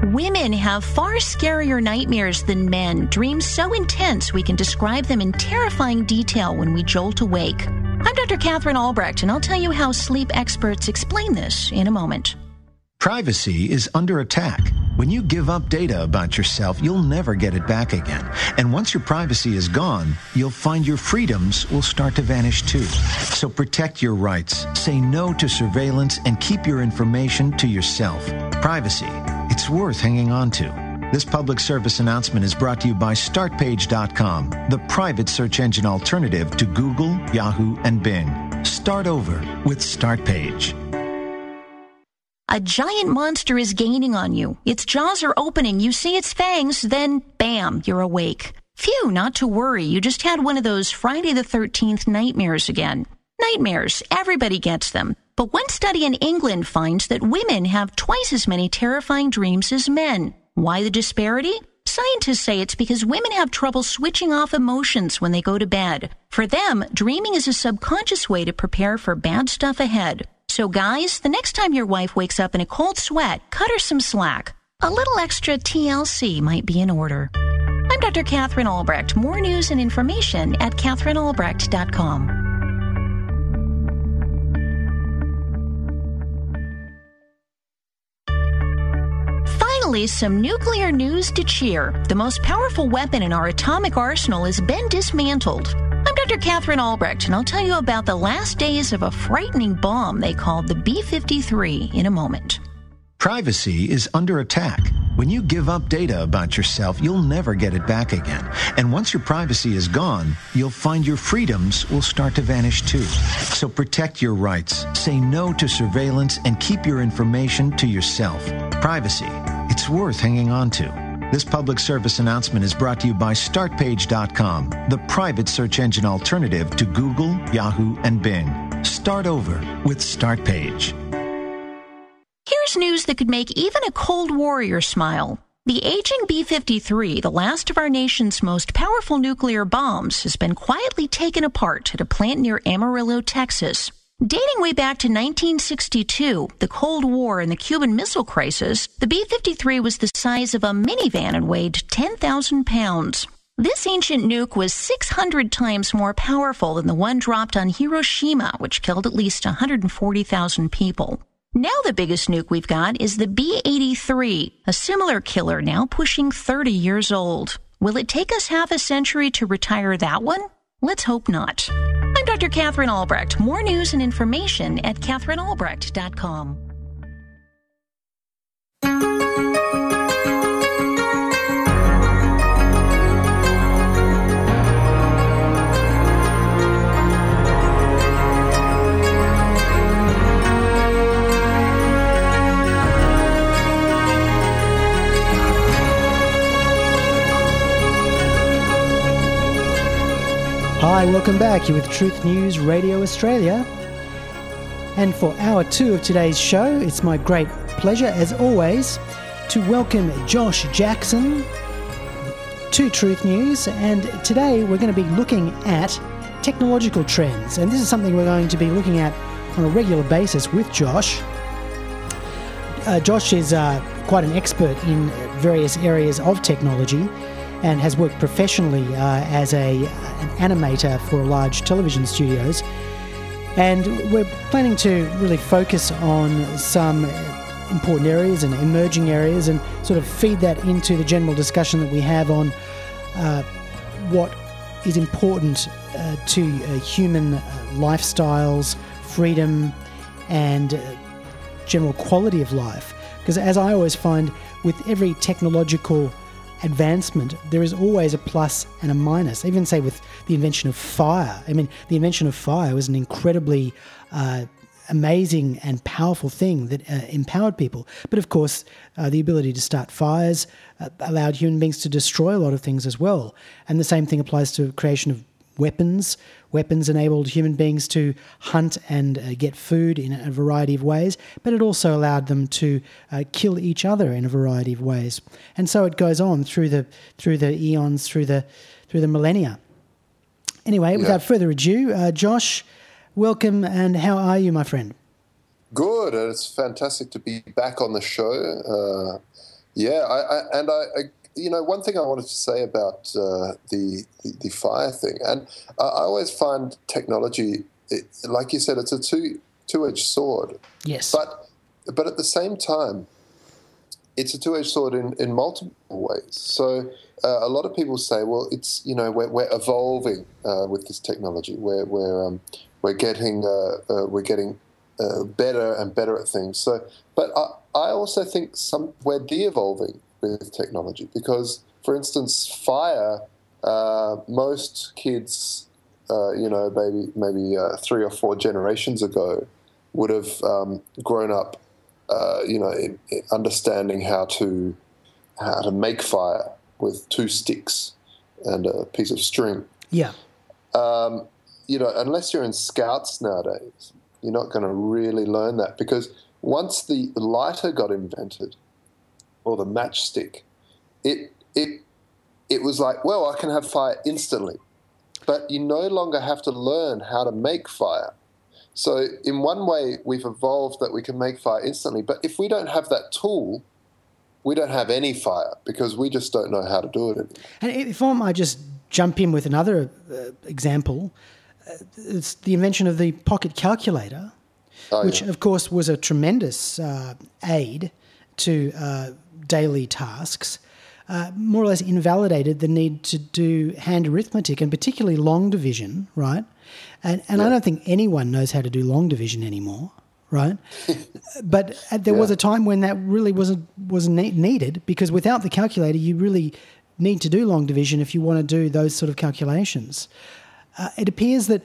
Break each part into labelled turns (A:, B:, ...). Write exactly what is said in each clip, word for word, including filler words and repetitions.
A: Women have far scarier nightmares than men, dreams so intense we can describe them in terrifying detail when we jolt awake. I'm Doctor Catherine Albrecht, and I'll tell you how sleep experts explain this in a moment.
B: Privacy is under attack. When you give up data about yourself, you'll never get it back again. And once your privacy is gone, you'll find your freedoms will start to vanish too. So protect your rights, say no to surveillance, and keep your information to yourself. Privacy, it's worth hanging on to. This public service announcement is brought to you by Start Page dot com, the private search engine alternative to Google, Yahoo, and Bing. Start over with StartPage.
A: A giant monster is gaining on you. Its jaws are opening. You see its fangs, then bam, you're awake. Phew, not to worry. You just had one of those Friday the thirteenth nightmares again. Nightmares, everybody gets them. But one study in England finds that women have twice as many terrifying dreams as men. Why the disparity? Scientists say it's because women have trouble switching off emotions when they go to bed. For them, dreaming is a subconscious way to prepare for bad stuff ahead. So guys, the next time your wife wakes up in a cold sweat, cut her some slack. A little extra T L C might be in order. I'm Doctor Catherine Albrecht. More news and information at Catherine Albrecht dot com. Finally, some nuclear news to cheer. The most powerful weapon in our atomic arsenal has been dismantled. I'm Doctor Catherine Albrecht, and I'll tell you about the last days of a frightening bomb they called the B fifty-three in a moment.
B: Privacy is under attack. When you give up data about yourself, you'll never get it back again. And once your privacy is gone, you'll find your freedoms will start to vanish too. So protect your rights, say no to surveillance, and keep your information to yourself. Privacy, it's worth hanging on to. This public service announcement is brought to you by Start Page dot com, the private search engine alternative to Google, Yahoo, and Bing. Start over with StartPage.
A: Here's news that could make even a cold warrior smile. The aging B fifty-three, the last of our nation's most powerful nuclear bombs, has been quietly taken apart at a plant near Amarillo, Texas. Dating way back to nineteen sixty-two, the Cold War and the Cuban Missile Crisis, the B fifty-three was the size of a minivan and weighed ten thousand pounds. This ancient nuke was six hundred times more powerful than the one dropped on Hiroshima, which killed at least one hundred forty thousand people. Now the biggest nuke we've got is the B eighty-three, a similar killer now pushing thirty years old. Will it take us half a century to retire that one? Let's hope not. I'm Doctor Catherine Albrecht. More news and information at Catherine Albrecht dot com.
C: Hi, welcome back. You're with Truth News Radio Australia. And for hour two of today's show, it's my great pleasure, as always, to welcome Josh Jackson to Truth News. And today we're going to be looking at technological trends. And this is something we're going to be looking at on a regular basis with Josh. Uh, Josh is uh, quite an expert in various areas of technology and has worked professionally uh, as a an animator for large television studios. And we're planning to really focus on some important areas and emerging areas and sort of feed that into the general discussion that we have on uh, what is important uh, to uh, human uh, lifestyles, freedom, and uh, general quality of life. Because as I always find, with every technological advancement, there is always a plus and a minus. Even say with the invention of fire. I mean, the invention of fire was an incredibly uh, amazing and powerful thing that uh, empowered people. But of course, uh, the ability to start fires uh, allowed human beings to destroy a lot of things as well. And the same thing applies to the creation of weapons. Weapons enabled human beings to hunt and uh, get food in a variety of ways, but it also allowed them to uh, kill each other in a variety of ways. And so it goes on through the through the eons, through the through the millennia. Anyway, yeah. Without further ado, uh, Josh, welcome, and how are you, my friend?
D: Good. It's fantastic to be back on the show. Uh, Yeah, I, I, and I, I, you know, one thing I wanted to say about uh, the, the the fire thing, and I, I always find technology, it, like you said, it's a two two edged sword.
C: Yes.
D: But but at the same time, it's a two edged sword in, in multiple ways. So uh, a lot of people say, well, it's you know we're, we're evolving uh, with this technology. We're we're um, we're getting uh, uh, we're getting uh, better and better at things. So, but I, I also think some we're de-evolving with technology because, for instance, fire. Uh, most kids, uh, you know, maybe maybe uh, three or four generations ago, would have um, grown up, uh, you know, in, in understanding how to how to make fire with two sticks and a piece of string.
C: Yeah.
D: Um, you know, unless you're in Scouts nowadays, you're not going to really learn that because once the lighter got invented, or the matchstick, it it it was like, well, I can have fire instantly, but you no longer have to learn how to make fire. So in one way, we've evolved that we can make fire instantly, but if we don't have that tool, we don't have any fire because we just don't know how to do it anymore.
C: And if I might just jump in with another uh, example, uh, it's the invention of the pocket calculator, oh, which, yeah. of course, was a tremendous uh, aid to uh, daily tasks. Uh, more or less invalidated the need to do hand arithmetic and particularly long division, right? And and yeah. I don't think anyone knows how to do long division anymore, right? But there yeah. was a time when that really wasn't wasn't needed because without the calculator, you really need to do long division if you want to do those sort of calculations. Uh, it appears that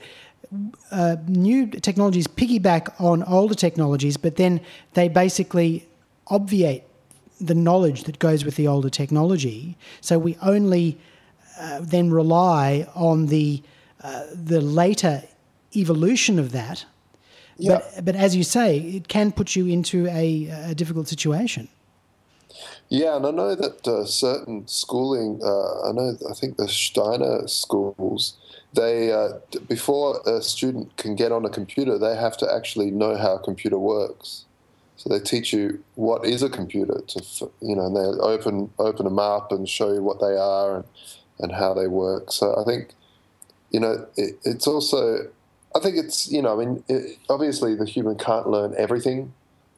C: uh, new technologies piggyback on older technologies, but then they basically obviate the knowledge that goes with the older technology. So we only uh, then rely on the uh, the later evolution of that.
D: Yeah.
C: But, but as you say, it can put you into a, a difficult situation.
D: Yeah, and I know that uh, certain schooling, uh, I know, I think the Steiner schools, they uh, before a student can get on a computer, they have to actually know how a computer works. So they teach you what is a computer, to you know, and they open open them up and show you what they are and, and how they work. So I think, you know, it, it's also, I think it's, you know, I mean, it, obviously the human can't learn everything,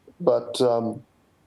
D: but um,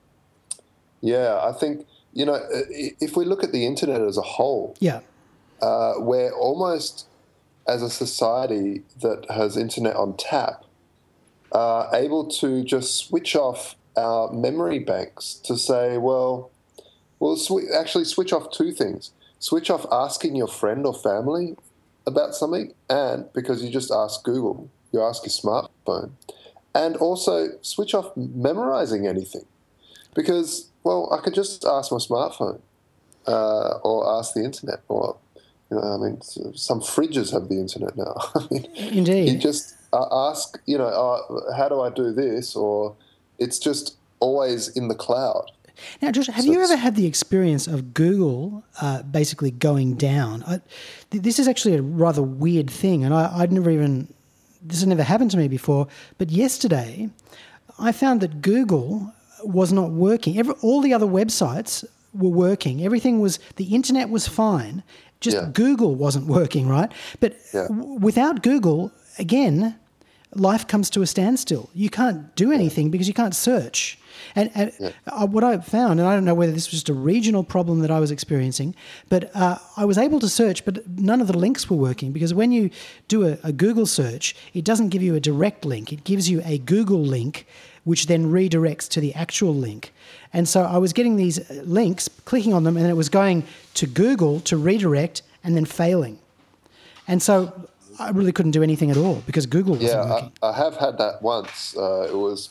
D: yeah, I think, you know, if we look at the internet as a whole,
C: yeah,
D: uh, we're almost, as a society that has internet on tap, Uh, able to just switch off our memory banks to say, well, we'll sw- actually switch off two things. Switch off asking your friend or family about something, and because you just ask Google, you ask your smartphone. And also switch off memorizing anything because, well, I could just ask my smartphone uh, or ask the internet or, you know, I mean, some fridges have the internet now. I mean,
C: Indeed.
D: You just... Uh, ask, you know, uh, how do I do this? Or it's just always in the cloud.
C: Now, Josh, have so you ever had the experience of Google uh, basically going down? I, th- this is actually a rather weird thing, and I, I'd never even, this had never happened to me before, but yesterday I found that Google was not working. Every, all the other websites were working. Everything was, the internet was fine. Just
D: yeah.
C: Google wasn't working, right? But
D: yeah.
C: w- without Google, again, life comes to a standstill. You can't do anything because you can't search. And, and yeah. what I found, and I don't know whether this was just a regional problem that I was experiencing, but uh, I was able to search, but none of the links were working because when you do a, a Google search, it doesn't give you a direct link. It gives you a Google link, which then redirects to the actual link. And so I was getting these links, clicking on them, and it was going to Google to redirect and then failing. And so I really couldn't do anything at all because Google wasn't
D: yeah,
C: working.
D: I, I have had that once. Uh, it was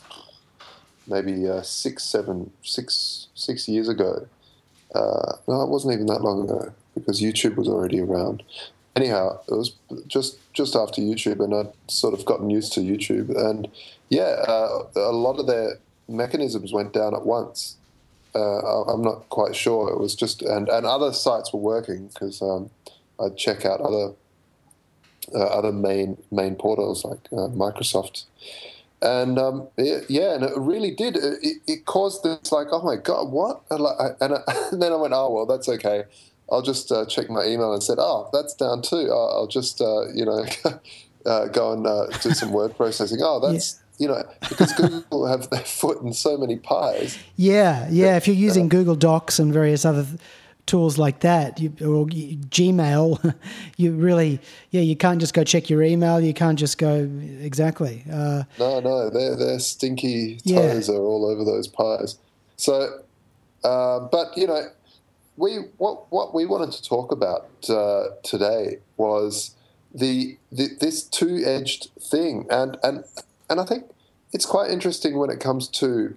D: maybe uh, six, seven, six, six years ago. Uh, no, it wasn't even that long ago because YouTube was already around. Anyhow, it was just just after YouTube, and I'd sort of gotten used to YouTube. And yeah, uh, a lot of their mechanisms went down at once. Uh, I'm not quite sure. It was just, and, and other sites were working because um, I'd check out other uh, other main main portals like uh, Microsoft And um, it, yeah, and it really did. It, it caused this like, oh my God, what? And, like, and, I, and then I went, oh well, that's okay. I'll just uh, check my email and said, oh, that's down too. I'll, I'll just uh, you know uh, go and uh, do some word processing. Oh, that's yeah. you know because Google have their foot in so many pies.
C: Yeah, yeah. If you're using uh, Google Docs and various other th- tools like that, you, or Gmail, you really, yeah, you can't just go check your email. You can't just go, exactly. Uh,
D: no, no, their their stinky toes yeah. are all over those pies. So, uh, but, you know, we what what we wanted to talk about uh, today was the, the this two-edged thing. And, and, and I think it's quite interesting when it comes to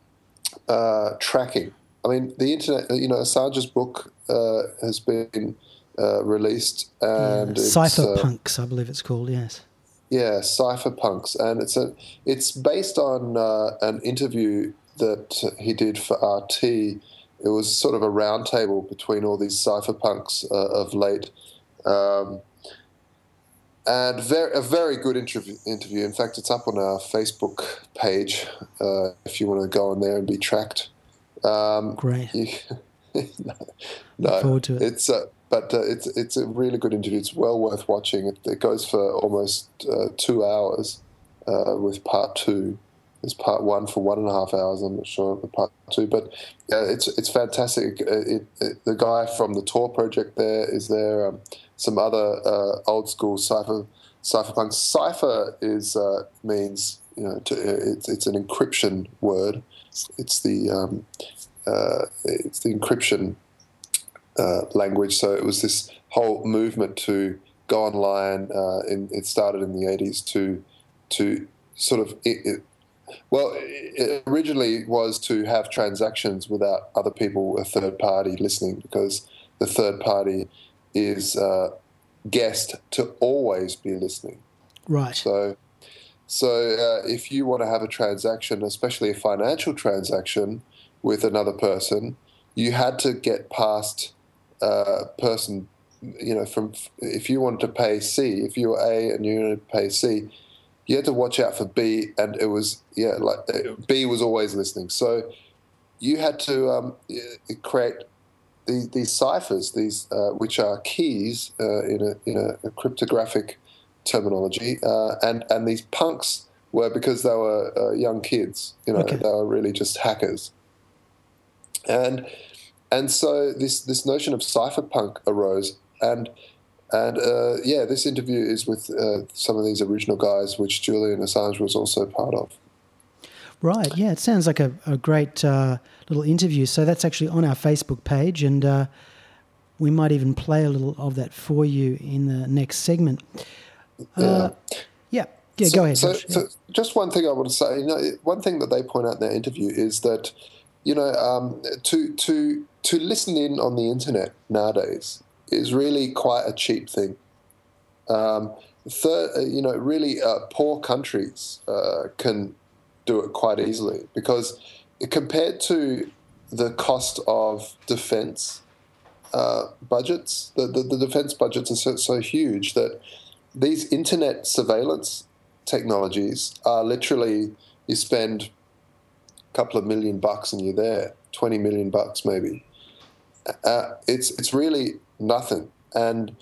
D: uh, tracking. I mean, the internet, you know, Assange's book uh, has been uh, released. and
C: yeah, Cypherpunks, uh, I believe it's called, yes.
D: Yeah, Cypherpunks. And it's a, it's based on uh, an interview that he did for R T. It was sort of a roundtable between all these cypherpunks uh, of late. Um, and very, a very good interview, interview. In fact, it's up on our Facebook page uh, if you want to go on there and be tracked. Um,
C: Great.
D: You, no,
C: Look forward to it.
D: It's uh, but uh, it's it's a really good interview. It's well worth watching. It, it goes for almost uh, two hours uh, with part two. There's part one for one and a half hours. I'm not sure of the part two, but yeah, it's it's fantastic. It, it, it, the guy from the Tor project there is there. Um, some other uh, old school cipher cypherpunks. Cipher is uh, means you know to, it's it's an encryption word. It's the um, uh, it's the encryption uh, language. So it was this whole movement to go online. Uh, in, it started in the eighties to to sort of it, it, well, it originally was to have transactions without other people, a third party, listening, because the third party is uh, guessed to always be listening.
C: Right.
D: So. So uh, if you want to have a transaction, especially a financial transaction with another person, you had to get past uh, person, you know, from if you wanted to pay C, if you were A and you wanted to pay C, you had to watch out for B, and it was, yeah, like B was always listening. So you had to um, create these, these ciphers, these uh, which are keys uh, in a in a, a cryptographic terminology, uh, and and these punks were, because they were uh, young kids, you know, okay. They were really just hackers, and and so this this notion of cypherpunk arose, and and uh, yeah, this interview is with uh, some of these original guys, which Julian Assange was also part of.
C: Right, yeah, it sounds like a, a great uh, little interview. So that's actually on our Facebook page, and uh, we might even play a little of that for you in the next segment. Uh, yeah, yeah.
D: So,
C: go ahead.
D: So,
C: Josh, yeah.
D: so, just one thing I want to say. You know, one thing that they point out in their interview is that, you know, um, to to to listen in on the internet nowadays is really quite a cheap thing. Um, third, you know, really uh, poor countries uh, can do it quite easily, because compared to the cost of defence uh, budgets, the, the the defence budgets are so, so huge that these internet surveillance technologies are literally, you spend a couple of million bucks and you're there, twenty million bucks maybe. Uh, it's it's really nothing, and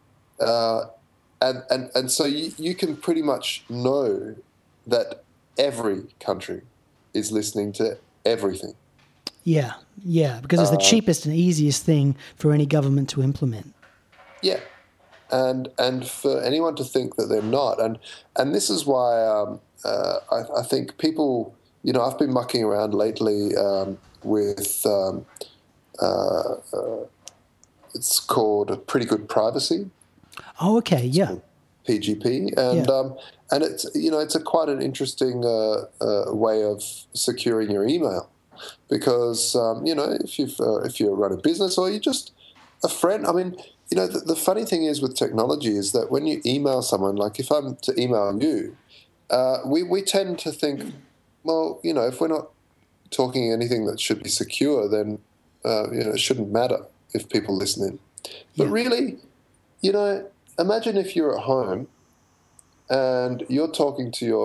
D: uh, and and and so you, you can pretty much know that every country is listening to everything.
C: Yeah, yeah, because it's the uh, cheapest and easiest thing for any government to implement.
D: Yeah. And and for anyone to think that they're not, and and this is why um, uh, I, I think people, you know, I've been mucking around lately um, with um, uh, uh, it's called Pretty Good Privacy.
C: Oh, okay, yeah.
D: P G P, and yeah. um, and it's you know it's a quite an interesting uh, uh, way of securing your email, because um, you know if you've uh, if you run a business or you just a friend, I mean. You know, the, the funny thing is with technology is that when you email someone, like if I'm to email you, uh, we, we tend to think, well, you know, if we're not talking anything that should be secure, then, uh, you know, it shouldn't matter if people listen in. But yeah. Really, you know, imagine if you're at home and you're talking to your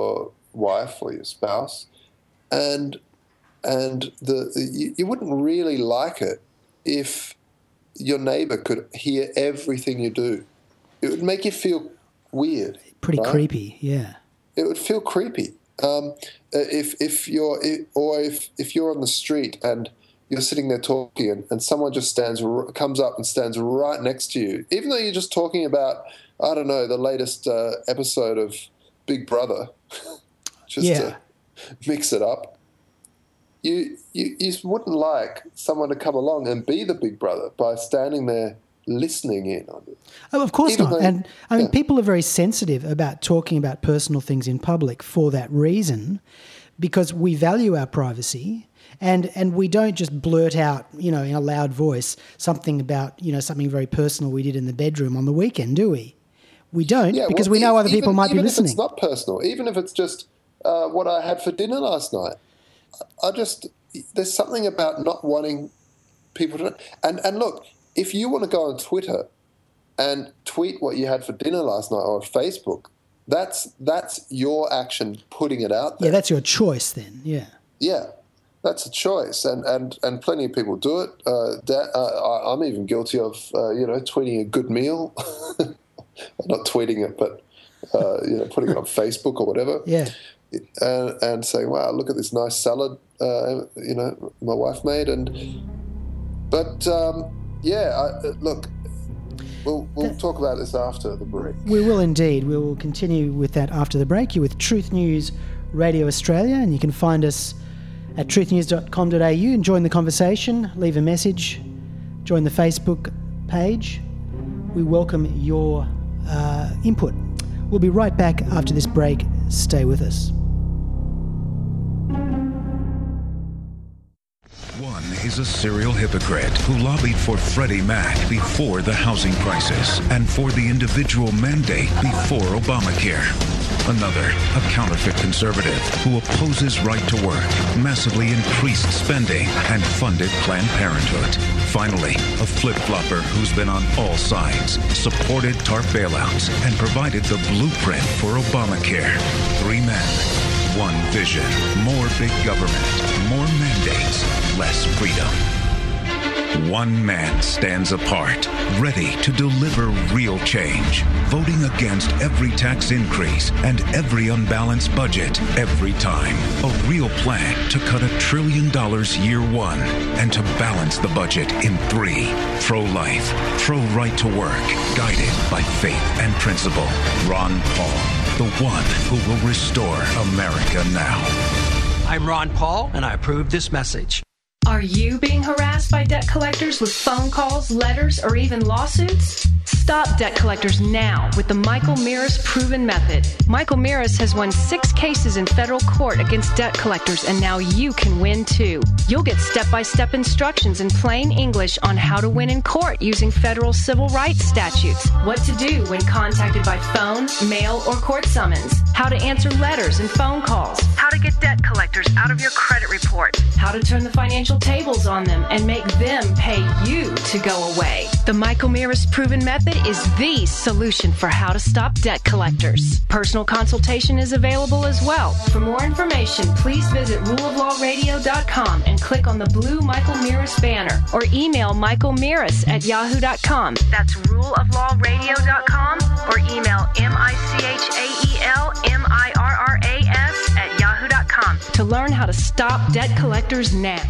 D: wife or your spouse, and and the you, you wouldn't really like it if your neighbour could hear everything you do. It would make you feel weird.
C: Pretty
D: right?
C: creepy, yeah.
D: It would feel creepy. Um, if if you're or if if you're on the street and you're sitting there talking and, and someone just stands comes up and stands right next to you, even though you're just talking about, I don't know, the latest uh, episode of Big Brother, just
C: yeah.
D: to mix it up. You, you you wouldn't like someone to come along and be the big brother by standing there listening in on it.
C: Oh, of course
D: Even
C: not.
D: though,
C: and I mean,
D: yeah.
C: people are very sensitive about talking about personal things in public for that reason, because we value our privacy, and and we don't just blurt out, you know, in a loud voice something about, you know, something very personal we did in the bedroom on the weekend, do we? We don't,
D: yeah,
C: because
D: well,
C: we know
D: e-
C: other people
D: even,
C: might be
D: even
C: listening.
D: Even if it's not personal, even if it's just uh, what I had for dinner last night, I just there's something about not wanting people to know. And and look, if you want to go on Twitter and tweet what you had for dinner last night, or Facebook, that's that's your action putting it out there.
C: Yeah, that's your choice then. Yeah.
D: Yeah, that's a choice, and and, and plenty of people do it. Uh, da- uh, I'm even guilty of uh, you know tweeting a good meal, not tweeting it, but uh, you know putting it on Facebook or whatever.
C: Yeah.
D: And, and saying, "Wow, look at this nice salad, uh, you know, my wife made." And but um, yeah, I, look, we'll we'll talk about this after the break.
C: We will indeed. We will continue with that after the break. You're with Truth News Radio Australia, and you can find us at truth news dot com dot a u and join the conversation, leave a message, join the Facebook page. We welcome your uh, input. We'll be right back after this break. Stay with us.
E: One is a serial hypocrite who lobbied for Freddie Mac before the housing crisis and for the individual mandate before Obamacare. Another, a counterfeit conservative who opposes right to work, massively increased spending, and funded Planned Parenthood. Finally, a flip-flopper who's been on all sides, supported TARP bailouts, and provided the blueprint for Obamacare. Three men, one vision. More big government, more mandates, less freedom. One man stands apart, ready to deliver real change, voting against every tax increase and every unbalanced budget every time. A real plan to cut a trillion dollars year one and to balance the budget in three. Pro-life, pro-right to work, guided by faith and principle. Ron Paul, the one who will restore America now.
F: I'm Ron Paul, and I approve this message.
G: Are you being harassed by debt collectors with phone calls, letters, or even lawsuits? Stop debt collectors now with the Michael Mirris Proven Method. Michael Mirris has won six cases in federal court against debt collectors, and now you can win too. You'll get step-by-step instructions in plain English on how to win in court using federal civil rights statutes, what to do when contacted by phone, mail, or court summons, how to answer letters and phone calls, how to get debt collectors out of your credit report, how to turn the financial tables on them and make them pay you to go away. The Michael Mirris Proven Method is the solution for how to stop debt collectors. Personal consultation is available as well. For more information, please visit rule of law radio dot com and click on the blue Michael Mirris banner, or email michael mirris at yahoo dot com. That's rule of law radio dot com, or email M I C H A E L M I R R A S at yahoo dot com to learn how to stop debt collectors now.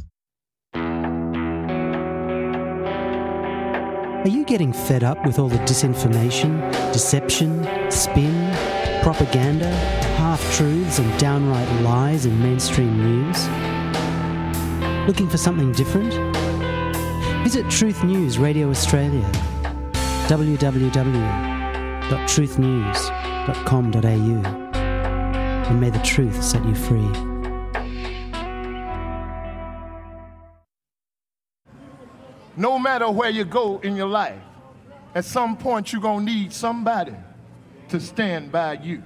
C: Are you getting fed up with all the disinformation, deception, spin, propaganda, half-truths and downright lies in mainstream news? Looking for something different? Visit Truth News Radio Australia, w w w dot truth news dot com dot a u, and may the truth set you free.
H: No matter where you go in your life, at some point you're going to need somebody to stand by you.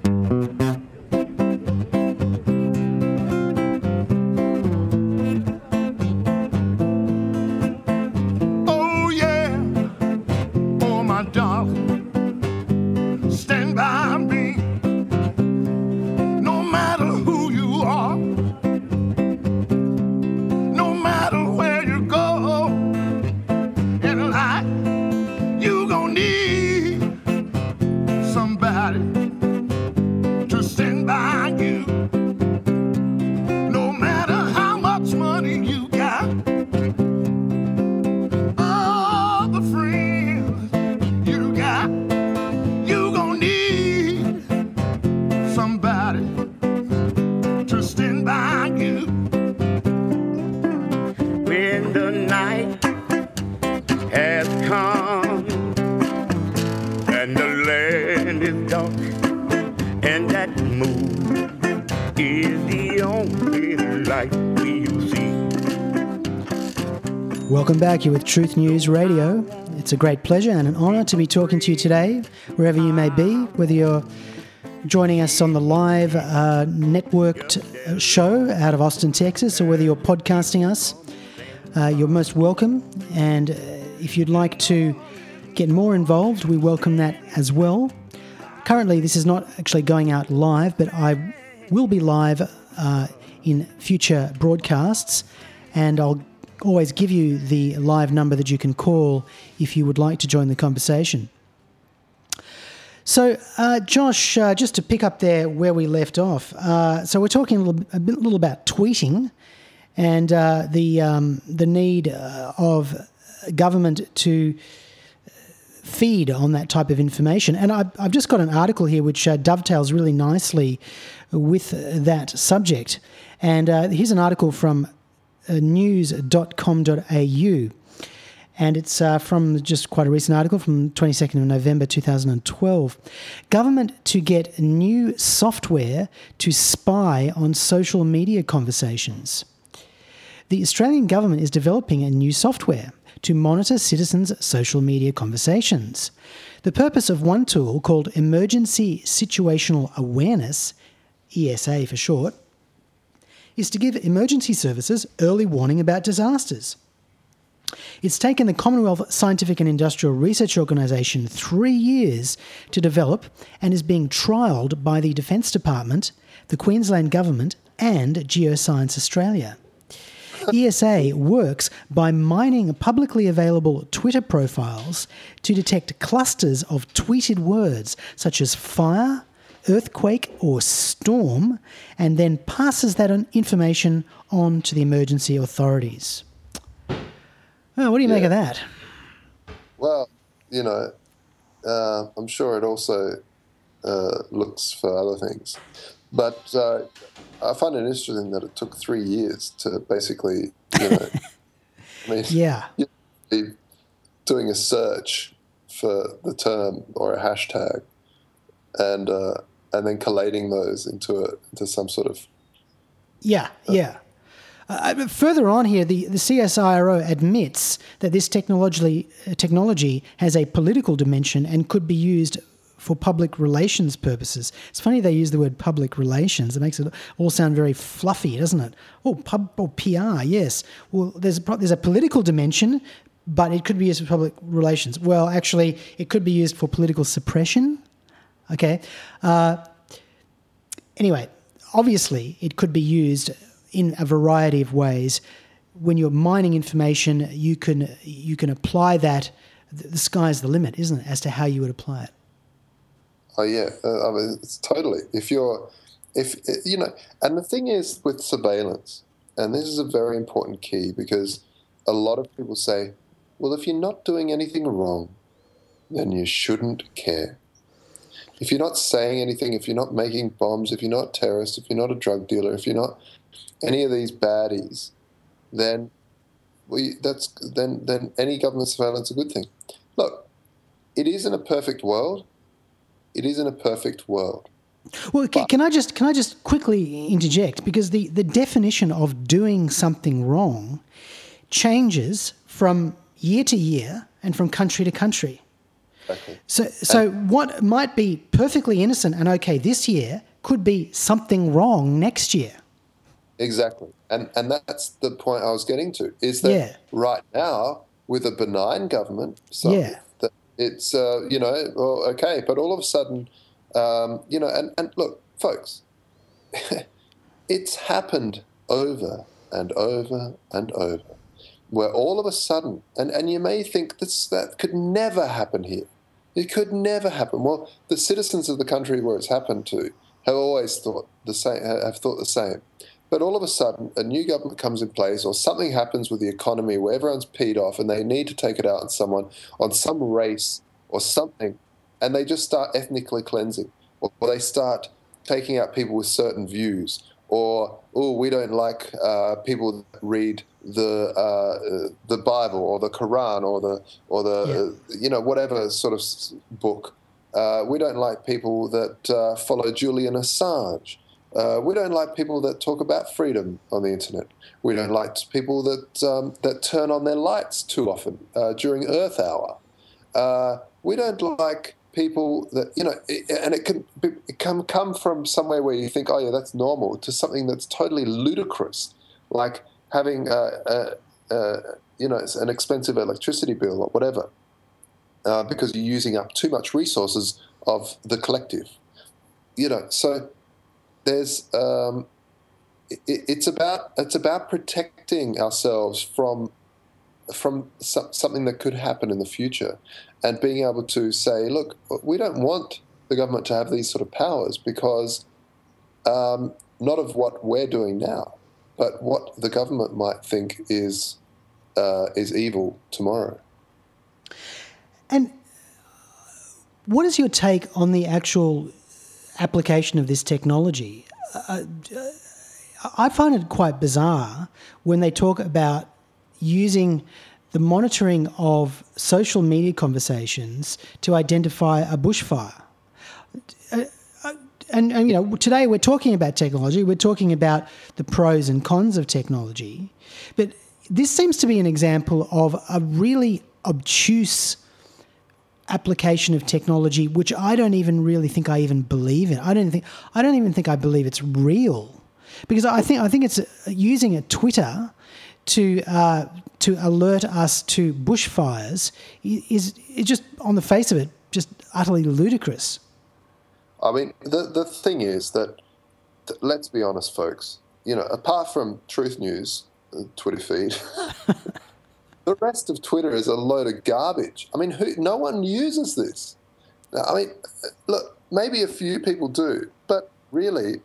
H: Oh yeah, oh my darling, stand by me. No
C: Welcome back. You're with Truth News Radio. It's a great pleasure and an honour to be talking to you today, wherever you may be, whether you're joining us on the live uh, networked show out of Austin, Texas, or whether you're podcasting us. Uh, you're most welcome. And if you'd like to get more involved, we welcome that as well. Currently, this is not actually going out live, but I will be live uh, in future broadcasts, and I'll always give you the live number that you can call if you would like to join the conversation. So, uh, Josh, uh, just to pick up there where we left off, uh, so we're talking a little, a bit, little about tweeting and uh, the um, the need uh, of government to feed on that type of information. And I've, I've just got an article here which uh, dovetails really nicely with that subject. And uh, here's an article from uh, news dot com dot a u. And it's uh, from just quite a recent article from twenty-second of November two thousand twelve. Government to get new software to spy on social media conversations. The Australian government is developing a new software to monitor citizens' social media conversations. The purpose of one tool, called Emergency Situational Awareness, E S A for short, is to give emergency services early warning about disasters. It's taken the Commonwealth Scientific and Industrial Research Organisation three years to develop and is being trialled by the Defence Department, the Queensland Government and Geoscience Australia. E S A works by mining publicly available Twitter profiles to detect clusters of tweeted words such as fire, earthquake or storm, and then passes that information on to the emergency authorities. Oh, what do you yeah. make of that?
D: Well, you know, uh, I'm sure it also uh, looks for other things. But uh, I find it interesting that it took three years to basically, you know, I mean,
C: yeah.
D: you'd be doing a search for the term or a hashtag and uh, and then collating those into a, into some sort of...
C: Yeah, uh, yeah. Uh, further on here, the, the C S I R O admits that this technology, technology has a political dimension and could be used for public relations purposes. It's funny they use the word public relations. It makes it all sound very fluffy, doesn't it? Oh, pub or P R, yes. Well, there's a, there's a political dimension, but it could be used for public relations. Well, actually, it could be used for political suppression. Okay. Uh, anyway, obviously, it could be used in a variety of ways. When you're mining information, you can you can apply that. The sky's the limit, isn't it, as to how you would apply it?
D: Oh yeah, uh, I mean, it's totally. If you're, if you know, and the thing is with surveillance, and this is a very important key because a lot of people say, well, if you're not doing anything wrong, then you shouldn't care. If you're not saying anything, if you're not making bombs, if you're not a terrorist, if you're not a drug dealer, if you're not any of these baddies, then we that's then then any government surveillance is a good thing. Look, it isn't a perfect world. It isn't a perfect world.
C: Well, can, can I just can I just quickly interject, because the, the definition of doing something wrong changes from year to year and from country to country.
D: Exactly.
C: So so and, what might be perfectly innocent and okay this year could be something wrong next year.
D: Exactly. And and that's the point I was getting to, is that
C: yeah.
D: right now, with a benign government, so
C: yeah.
D: that it's, uh, you know, well, okay, but all of a sudden, um, you know, and, and look, folks, it's happened over and over and over, where all of a sudden, and, and you may think this, that could never happen here. It could never happen. Well, the citizens of the country where it's happened to have always thought the same, have thought the same. But all of a sudden, a new government comes in place, or something happens with the economy where everyone's peed off and they need to take it out on someone, on some race or something, and they just start ethnically cleansing, or they start taking out people with certain views, or, oh, we don't like uh, people that read the uh, the Bible or the Quran or the, or the yeah. uh, you know, whatever sort of book. Uh, we don't like people that uh, follow Julian Assange. Uh, we don't like people that talk about freedom on the internet. We don't like people that um, that turn on their lights too often uh, during Earth Hour. Uh, we don't like people that, you know, it, and it can be, it can come from somewhere where you think, oh yeah, that's normal, to something that's totally ludicrous, like having a, a, a you know an expensive electricity bill or whatever, uh, because you're using up too much resources of the collective. You know, so. There's, um, it, it's about it's about protecting ourselves from from so, something that could happen in the future, and being able to say, look, we don't want the government to have these sort of powers because um, not of what we're doing now, but what the government might think is uh, is evil tomorrow.
C: And what is your take on the actual application of this technology? Uh, I find it quite bizarre when they talk about using the monitoring of social media conversations to identify a bushfire. Uh, and, and, you know, today we're talking about technology, we're talking about the pros and cons of technology, but this seems to be an example of a really obtuse application of technology, which I don't even really think I even believe in. I don't think I don't even think I believe it's real, because I think I think it's using a Twitter to uh, to alert us to bushfires is is just, on the face of it, just utterly ludicrous.
D: I mean, the the thing is that, that let's be honest, folks. You know, apart from Truth News, the Twitter feed. The rest of Twitter is a load of garbage. I mean, who, no one uses this. I mean, look, maybe a few people do, but really,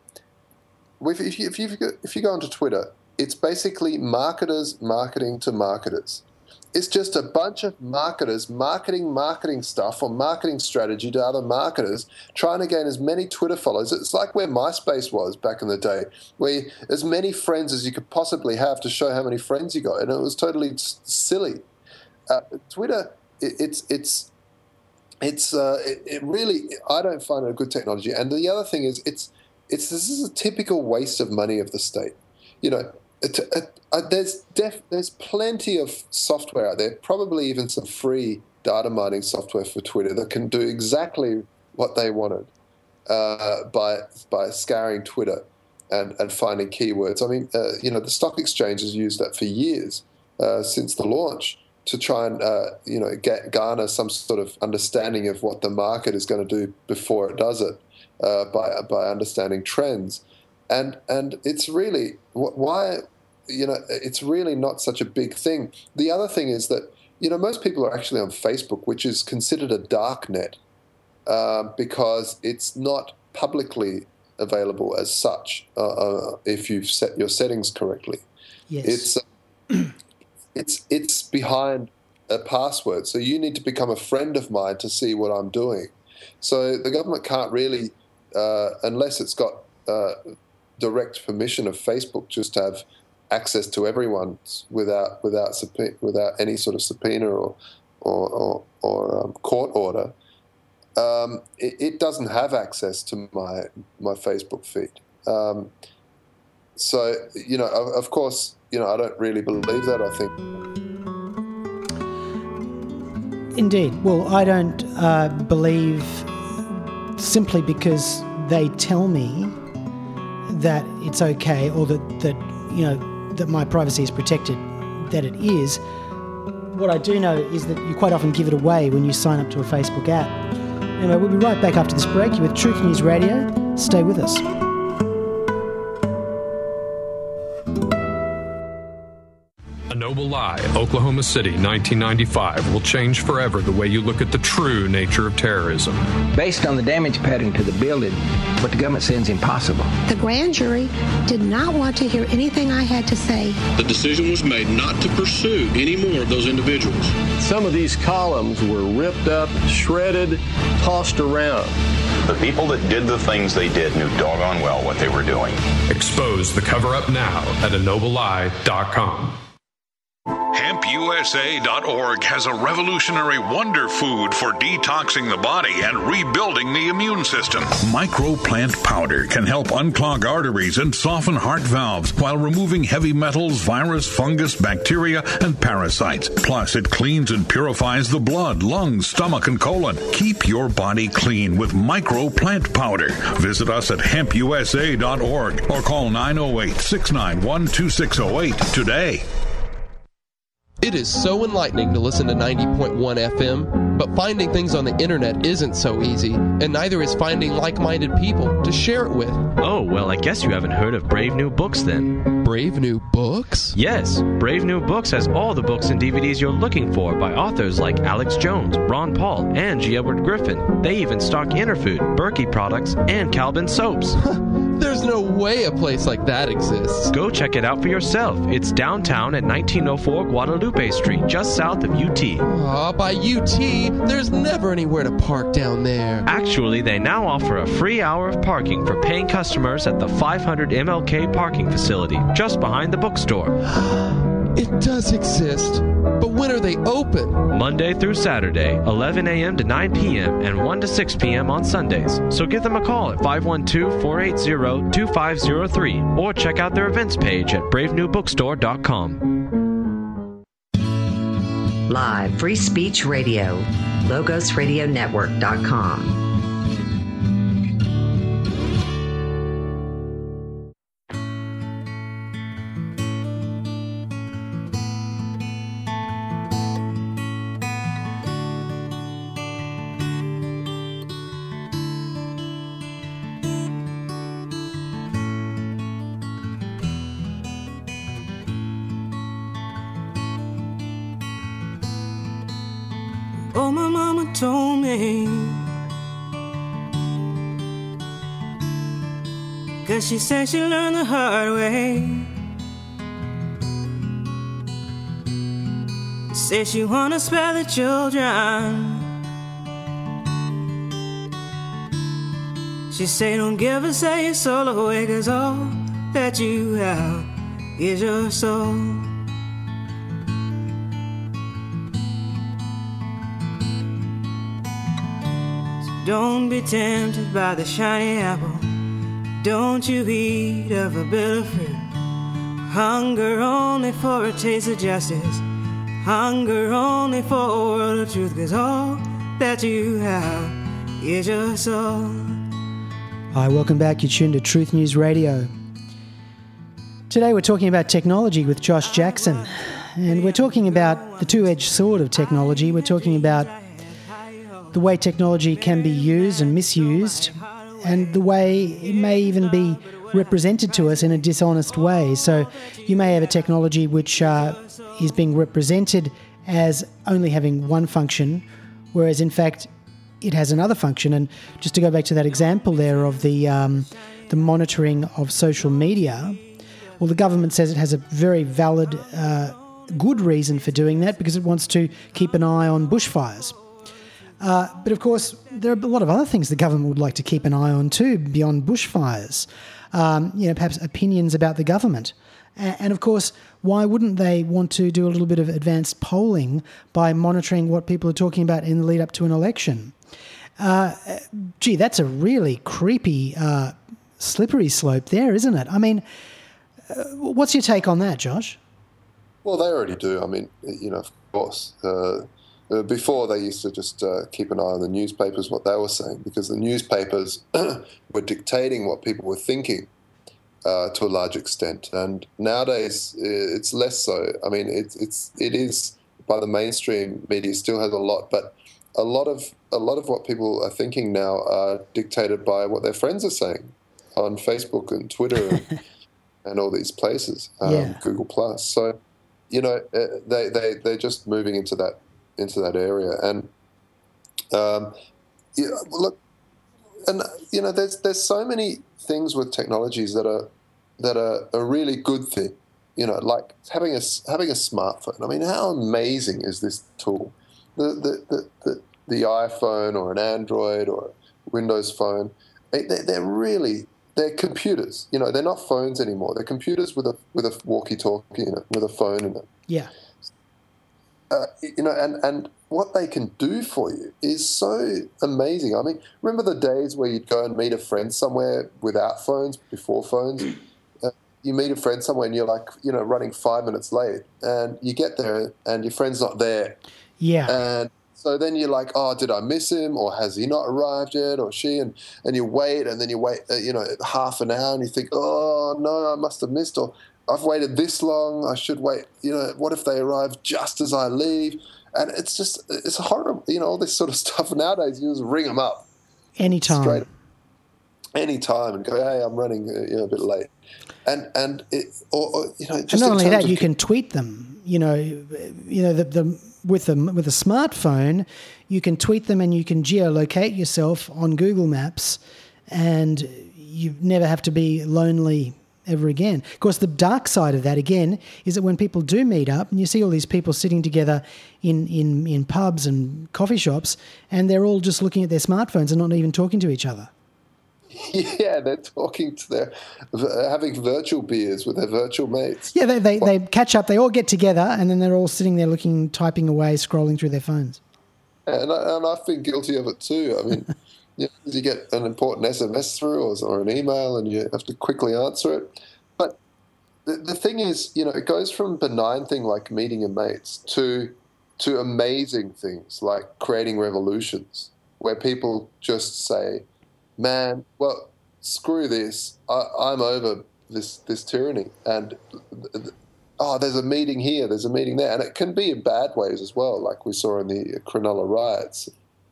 D: if you, if you, if you go onto Twitter, it's basically marketers marketing to marketers. It's just a bunch of marketers marketing marketing stuff or marketing strategy to other marketers, trying to gain as many Twitter followers. It's like where MySpace was back in the day, where you, as many friends as you could possibly have to show how many friends you got, and it was totally silly. Uh, Twitter, it, it's it's it's uh, it, it really, I don't find it a good technology. And the other thing is, it's it's this is a typical waste of money of the state. You know. It, it, uh, there's def, there's plenty of software out there, probably even some free data mining software for Twitter that can do exactly what they wanted uh, by by scouring Twitter and, and finding keywords. I mean, uh, you know, the stock exchange has used that for years uh, since the launch to try and uh, you know get, garner some sort of understanding of what the market is going to do before it does it uh, by by understanding trends. And and it's really, why, you know, it's really not such a big thing. The other thing is that, you know, most people are actually on Facebook, which is considered a dark net uh, because it's not publicly available as such uh, uh, if you've set your settings correctly.
C: Yes.
D: It's, uh, it's, it's behind a password. So you need to become a friend of mine to see what I'm doing. So the government can't really, uh, unless it's got... Uh, direct permission of Facebook, just to have access to everyone without without without any sort of subpoena or or, or, or um, court order. Um, it, it doesn't have access to my my Facebook feed. Um, so you know, of, of course, you know, I don't really believe that. I think.
C: Indeed. Well, I don't uh, believe simply because they tell me that it's okay, or that, that you know that my privacy is protected, that it is. What I do know is that you quite often give it away when you sign up to a Facebook app. Anyway, we'll be right back after this break. You're with Truth News Radio. Stay with us.
I: A Noble Lie, Oklahoma City, nineteen ninety-five, will change forever the way you look at the true nature of terrorism.
J: Based on the damage pattern to the building, what the government says is impossible.
K: The grand jury did not want to hear anything I had to say.
L: The decision was made not to pursue any more of those individuals.
M: Some of these columns were ripped up, shredded, tossed around.
N: The people that did the things they did knew doggone well what they were doing.
I: Expose the cover-up now at a noble lie dot com.
E: hemp u s a dot org has a revolutionary wonder food for detoxing the body and rebuilding the immune system. Microplant powder can help unclog arteries and soften heart valves while removing heavy metals, virus, fungus, bacteria, and parasites. Plus, it cleans and purifies the blood, lungs, stomach, and colon. Keep your body clean with Microplant powder. Visit us at hemp u s a dot org or call nine oh eight, six nine one, two six oh eight today.
O: It is so enlightening to listen to ninety point one F M, but finding things on the internet isn't so easy, and neither is finding like-minded people to share it with.
P: Oh, well, I guess you haven't heard of Brave New Books then.
O: Brave New Books?
P: Yes, Brave New Books has all the books and D V Ds you're looking for by authors like Alex Jones, Ron Paul, and G. Edward Griffin. They even stock Interfood, Berkey products, and Calvin soaps.
O: There's no way a place like that exists.
P: Go check it out for yourself. It's downtown at nineteen oh four Guadalupe Street, just south of U T.
O: Aw, uh, by U T, there's never anywhere to park down there.
P: Actually, they now offer a free hour of parking for paying customers at the five hundred M L K parking facility, just behind the bookstore.
O: It does exist. But when are they open?
P: Monday through Saturday, eleven a.m. to nine p.m. and one to six p.m. on Sundays. So give them a call at five one two, four eight zero, two five zero three or check out their events page at brave new bookstore dot com.
Q: Live Free Speech Radio, logos radio network dot com.
R: Oh, my mama told me, 'cause she said she learned the hard way. Say she wanna spare the children. She say don't give us your soul away, 'cause all that you have is your soul. Don't be tempted by the shiny apple. Don't you eat of a bitter fruit. Hunger only for a taste of justice. Hunger only for a world of truth. 'Cause all that you have is your soul.
C: Hi, welcome back. You're tuned to Truth News Radio. Today we're talking about technology with Josh Jackson. And we're talking about the two-edged sword of technology. We're talking about the way technology can be used and misused, and the way it may even be represented to us in a dishonest way. So you may have a technology which uh, is being represented as only having one function, whereas in fact it has another function. And just to go back to that example there of the um, the monitoring of social media, well, the government says it has a very valid, uh, good reason for doing that, because it wants to keep an eye on bushfires. Uh, but of course, there are a lot of other things the government would like to keep an eye on too, beyond bushfires. Um, you know, perhaps opinions about the government. And, and of course, why wouldn't they want to do a little bit of advanced polling by monitoring what people are talking about in the lead up to an election? Uh, gee, that's a really creepy, uh, slippery slope there, isn't it? I mean, uh, what's your take on that, Josh?
D: Well, they already do. I mean, you know, of course. Uh, Uh, before, they used to just uh, keep an eye on the newspapers, what they were saying, because the newspapers were dictating what people were thinking uh, to a large extent. And nowadays, it's less so. I mean, it's it's it is by the mainstream media still has a lot, but a lot of a lot of what people are thinking now are dictated by what their friends are saying on Facebook and Twitter and, and all these places, um,
C: yeah.
D: Google Plus. So, you know, they they they're just moving into that. into that area. And um, yeah, look, and you know, there's there's so many things with technologies that are that are a really good thing. You know, like having a having a smartphone. I mean, how amazing is this tool? The the the the, the iPhone or an Android or a Windows phone. They, they're really they're computers. You know, they're not phones anymore. They're computers with a with a walkie-talkie in it, with a phone in it.
C: Yeah.
D: uh, you know, and, and what they can do for you is so amazing. I mean, remember the days where you'd go and meet a friend somewhere without phones, before phones? Uh, you meet a friend somewhere and you're like, you know, running five minutes late, and you get there and your friend's not there.
C: Yeah.
D: And so then you're like, oh, did I miss him, or has he not arrived yet, or she? And, and you wait, and then you wait, uh, you know, half an hour, and you think, oh, no, I must have missed, or I've waited this long, I should wait. You know, what if they arrive just as I leave? And it's just, it's horrible. You know, all this sort of stuff nowadays, you just ring them up.
C: Anytime.
D: Straight, anytime, and go, hey, I'm running uh, you know, a bit late. And, and it, or, or, you know, just
C: and not only that,
D: of,
C: you can tweet them, you know, you know, the, the with a, with a smartphone, you can tweet them and you can geolocate yourself on Google Maps, and you never have to be lonely ever again. Of course, the dark side of that, again, is that when people do meet up and you see all these people sitting together in, in, in pubs and coffee shops, and they're all just looking at their smartphones and not even talking to each other.
D: Yeah, they're talking to their, having virtual beers with their virtual mates.
C: Yeah, they, they, they catch up, they all get together, and then they're all sitting there looking, typing away, scrolling through their phones.
D: And, I, and I've been guilty of it too. I mean, you, know, you get an important S M S through or, or an email, and you have to quickly answer it. But the, the thing is, you know, it goes from a benign thing like meeting your mates to to amazing things like creating revolutions, where people just say, man, well, screw this. I, I'm over this this tyranny. And, oh, there's a meeting here, there's a meeting there. And it can be in bad ways as well, like we saw in the Cronulla riots,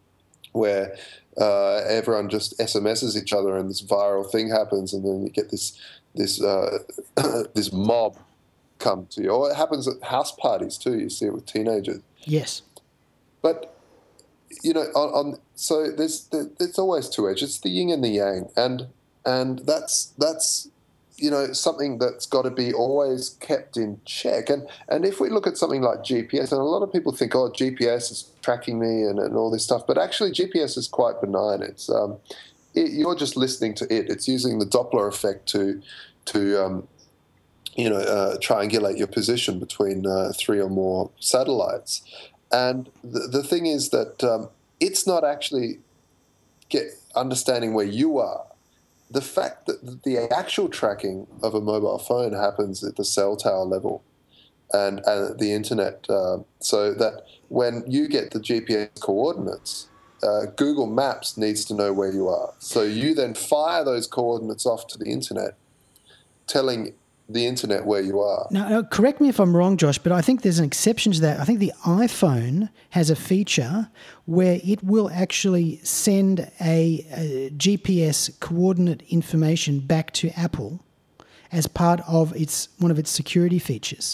D: where uh, everyone just S M Ses each other and this viral thing happens, and then you get this this uh, this mob come to you. Or it happens at house parties too. You see it with teenagers.
C: Yes.
D: But you know, on, on so there's there's always two edges. It's the yin and the yang, and and that's that's you know something that's got to be always kept in check. And and if we look at something like G P S, and a lot of people think, oh, G P S is tracking me and, and all this stuff, but actually G P S is quite benign. It's um, it, you're just listening to it. It's using the Doppler effect to to um, you know uh, triangulate your position between uh, three or more satellites. And the, the thing is that um, it's not actually get understanding where you are. The fact that the actual tracking of a mobile phone happens at the cell tower level and, and the internet, uh, so that when you get the G P S coordinates, uh, Google Maps needs to know where you are. So you then fire those coordinates off to the internet, telling the internet where you are.
C: Now, correct me if I'm wrong, Josh, but I think there's an exception to that. I think the iPhone has a feature where it will actually send a, a G P S coordinate information back to Apple as part of its one of its security features.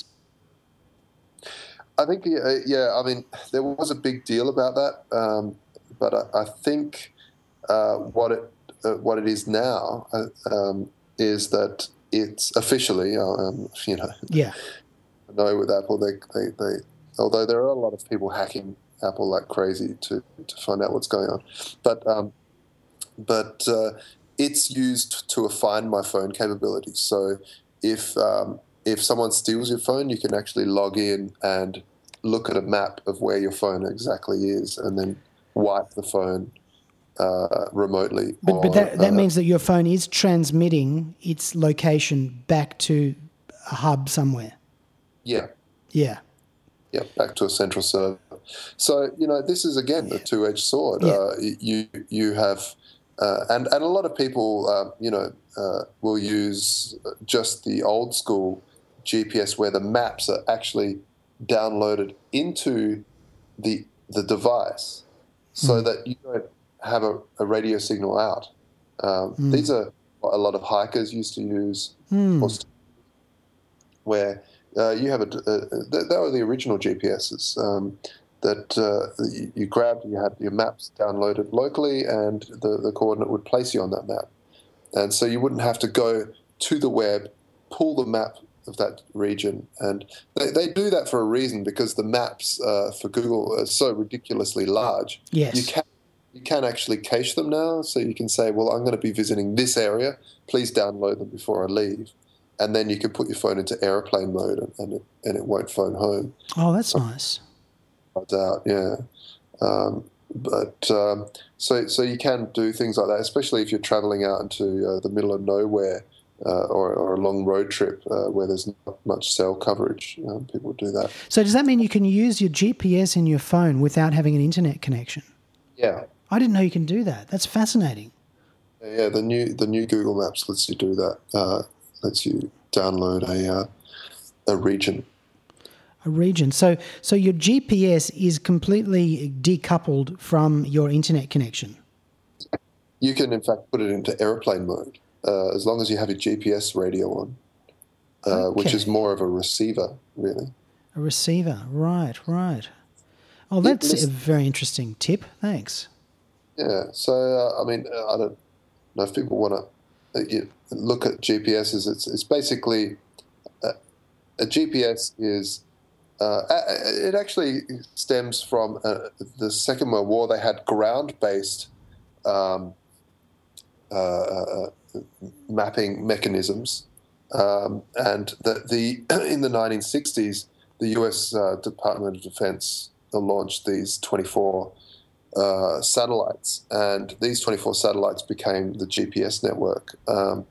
D: I think, uh, yeah, I mean, there was a big deal about that, um, but I, I think uh, what it uh, what it is now uh, um, is that it's officially, um, you know,
C: yeah.
D: I know with Apple, they, they, they, although there are a lot of people hacking Apple like crazy to, to find out what's going on, but um, but uh, it's used to a Find My Phone capability. So if um, if someone steals your phone, you can actually log in and look at a map of where your phone exactly is, and then wipe the phone Uh, remotely.
C: But,
D: or,
C: but that, that
D: uh,
C: means that your phone is transmitting its location back to a hub somewhere.
D: Yeah.
C: Yeah.
D: Yeah, back to a central server. So, you know, this is, again, a two-edged sword.
C: Yeah.
D: Uh, you you have, uh, and, and a lot of people, uh, you know, uh, will use just the old school G P S where the maps are actually downloaded into the the device so mm. that you don't have a, a radio signal out. Um,
C: mm.
D: These are what a lot of hikers used to use,
C: mm.
D: or st- where uh, you have a, uh, th- that were the original G P Ss um, that uh, you, you grabbed, you had your maps downloaded locally, and the, the coordinate would place you on that map. And so you wouldn't have to go to the web, pull the map of that region. And they, they do that for a reason, because the maps uh, for Google are so ridiculously large.
C: Yes.
D: You can You can actually cache them now, so you can say, well, I'm going to be visiting this area. Please download them before I leave. And then you can put your phone into airplane mode, and, and, it, and it won't phone home.
C: Oh, that's nice.
D: I doubt, yeah. Um, but um, so so you can do things like that, especially if you're traveling out into uh, the middle of nowhere uh, or, or a long road trip uh, where there's not much cell coverage. Um, people do that.
C: So does that mean you can use your G P S in your phone without having an internet connection?
D: Yeah.
C: I didn't know you can do that. That's fascinating.
D: Yeah, the new the new Google Maps lets you do that. Uh, lets you download a uh, a region.
C: A region. So so your G P S is completely decoupled from your internet connection.
D: You can, in fact, put it into airplane mode uh, as long as you have your G P S radio on, uh, okay. which is more of a receiver, really. A
C: receiver, right, right. Oh, that's it, a very interesting tip. Thanks.
D: Yeah. So uh, I mean, I don't know if people want to uh, look at G P Ss. It's it's basically uh, a G P S is. Uh, it actually stems from uh, the Second World War. They had ground-based um, uh, uh, mapping mechanisms, um, and the, the in the nineteen sixties, the U S uh, Department of Defense launched these twenty-four uh, satellites, and these twenty-four satellites became the G P S network, um,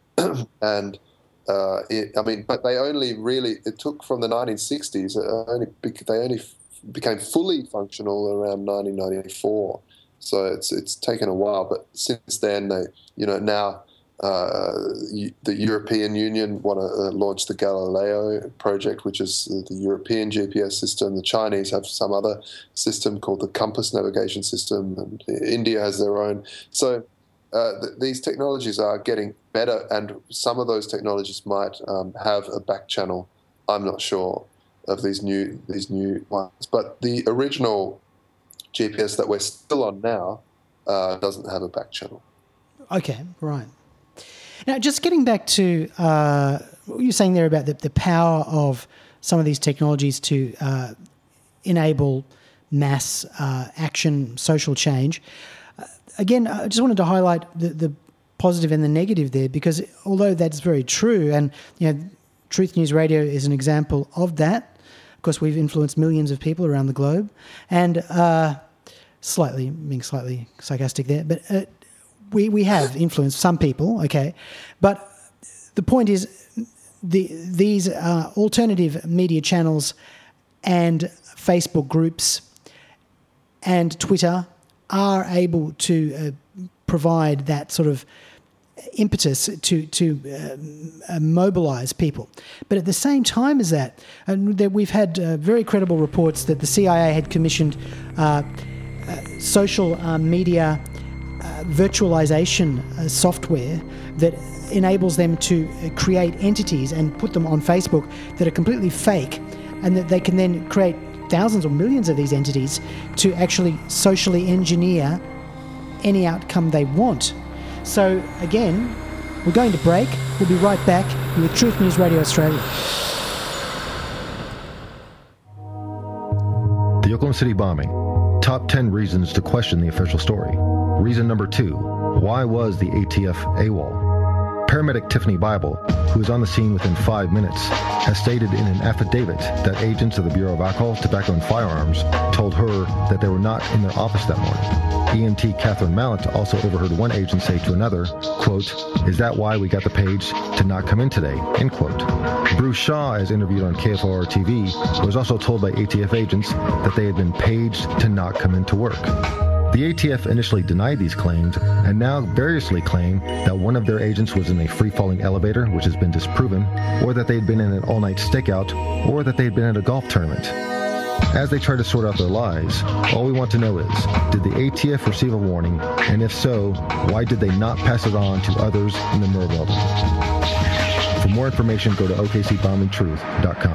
D: and. Uh, it, I mean, but they only really, it took from the nineteen sixties, uh, only, they only f- became fully functional around nineteen ninety-four. So it's it's taken a while, but since then, they, you know, now uh, the European Union want to uh, launch the Galileo project, which is the European G P S system. The Chinese have some other system called the Compass navigation system, and India has their own. So uh, th- these technologies are getting better, and some of those technologies might um, have a back channel. I'm not sure of these new these new ones, but the original G P S that we're still on now uh, doesn't have a back channel.
C: Okay, right. Now, just getting back to uh, what you were saying there about the, the power of some of these technologies to uh, enable mass uh, action, social change. Uh, again, I just wanted to highlight the, the positive and the negative there, because although that's very true, and you know, Truth News Radio is an example of that. Of course, we've influenced millions of people around the globe, and uh, slightly being slightly sarcastic there, but uh, we we have influenced some people. Okay, but the point is, the these uh, alternative media channels and Facebook groups and Twitter are able to uh, provide that sort of impetus to to uh, mobilize people. But at the same time as that, and that we've had uh, very credible reports that the C I A had commissioned uh, uh, social uh, media uh, virtualization uh, software that enables them to create entities and put them on Facebook that are completely fake, and that they can then create thousands or millions of these entities to actually socially engineer any outcome they want. So again, we're going to break. We'll be right back with Truth News Radio Australia.
S: The Oklahoma City bombing. Top ten reasons to question the official story. Reason number two, why was the A T F AWOL? Paramedic Tiffany Bible, who is on the scene within five minutes, has stated in an affidavit that agents of the Bureau of Alcohol, Tobacco, and Firearms told her that they were not in their office that morning. E M T Catherine Mallet also overheard one agent say to another, quote, "Is that why we got the page to not come in today?" End quote. Bruce Shaw, as interviewed on K F O R T V, was also told by A T F agents that they had been paged to not come into work. The A T F initially denied these claims and now variously claim that one of their agents was in a free-falling elevator, which has been disproven, or that they had been in an all-night stakeout, or that they had been at a golf tournament. As they try to sort out their lies, all we want to know is, did the A T F receive a warning, and if so, why did they not pass it on to others in the Murrah Building? For more information, go to O K C bombing truth dot com.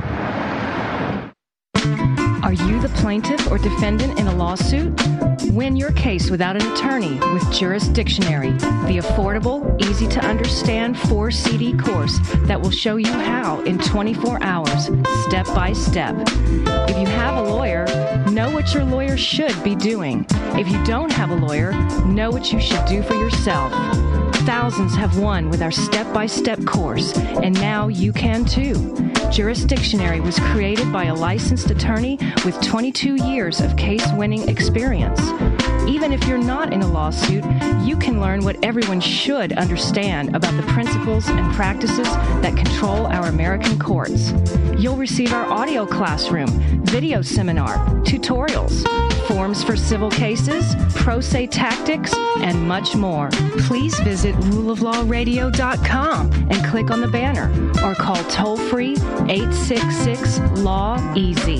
G: Are you the plaintiff or defendant in a lawsuit? Win your case without an attorney with Juris Dictionary, the affordable, easy-to-understand four C D course that will show you how in twenty-four hours, step by step. If you have a lawyer, know what your lawyer should be doing. If you don't have a lawyer, know what you should do for yourself. Thousands have won with our step-by-step course, and now you can too. Jurisdictionary was created by a licensed attorney with twenty-two years of case-winning experience. Even if you're not in a lawsuit, you can learn what everyone should understand about the principles and practices that control our American courts. You'll receive our audio classroom, video seminar, tutorials, forms for civil cases, pro se tactics, and much more. Please visit rule of law radio dot com and click on the banner or call toll-free eight six six law easy.